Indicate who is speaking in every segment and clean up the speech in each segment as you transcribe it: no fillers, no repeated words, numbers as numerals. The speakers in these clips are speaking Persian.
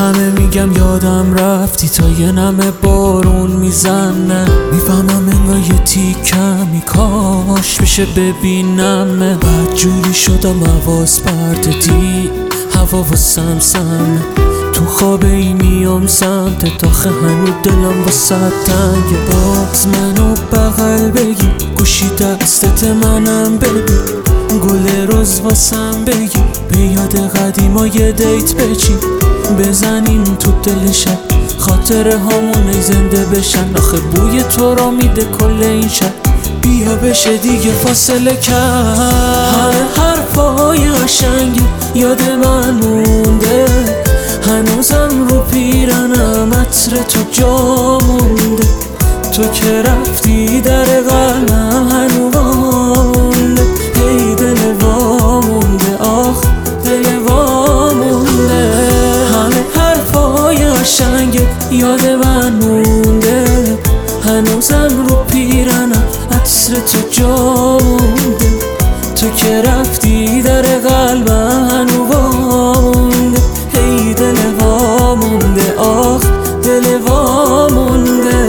Speaker 1: همه میگم یادم رفتی تا یه نمه بارون میزنه. میفهمم انگار یه تیکمی کاش بشه ببینم. بعد جوری شدم حواس پرتتی هوا و سمسمه. تو خواب ای میام سمت تاخه هنو دلم واسه تنگه. باز منو بغل بگی گوشی دستت منم ببین. گل روز واسم بگی به یاد قدیما یه دیت بچین. بزنیم تو دل شب خاطره هامون زنده بشن. آخه بوی تو را میده کل این شب. بیا بشه دیگه فاصله کرد. همه حرفای قشنگ یاد من مونده. هنوزم رو پیرنم عطر تو جا مونده. تو که رفتی در قلبم هنو وامونده. هی دل وامونده آخ دل وامونده. همه حرفای قشنگ یاد من مونده. هنوزم رو پیرنم عطر تو جا مونده. تو که رفتی در قلبم هنو وامونده. هی دل وامونده آخ دل وامونده.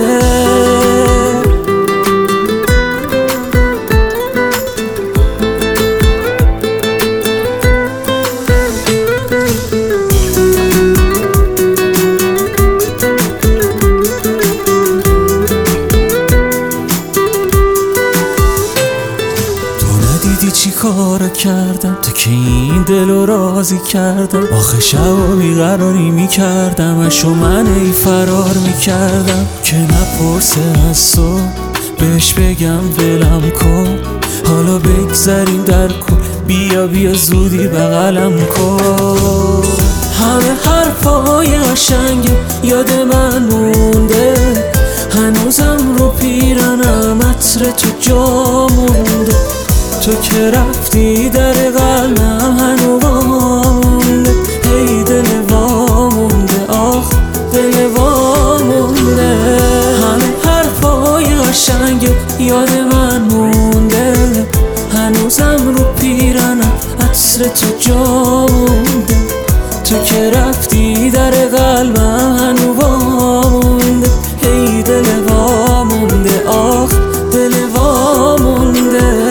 Speaker 1: چی کارا کردم تا که این دلو راضی کردم. آخه شب بیقراری میکردم اشو من ای فرار میکردم. که نپرسه از تو بهش بگم ولم کن. حالا بگذاریم در کن بیا زودی بغلم کن. همه حرفای قشنگ یاد من مونده. هنوزم رو پیرنم عطر تو جا مونده. تو که رفتی در قلبم هنو وامونده. هی دل وامونده آخ دل وامونده. همه حرفای قشنگ یاد من مونده. هنوزم رو پیرنم عطر تو جا مونده. تو که رفتی در قلبم هنو وامونده. هی دل وامونده آخ دل وامونده.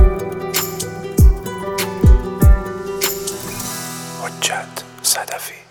Speaker 2: حجت صدفی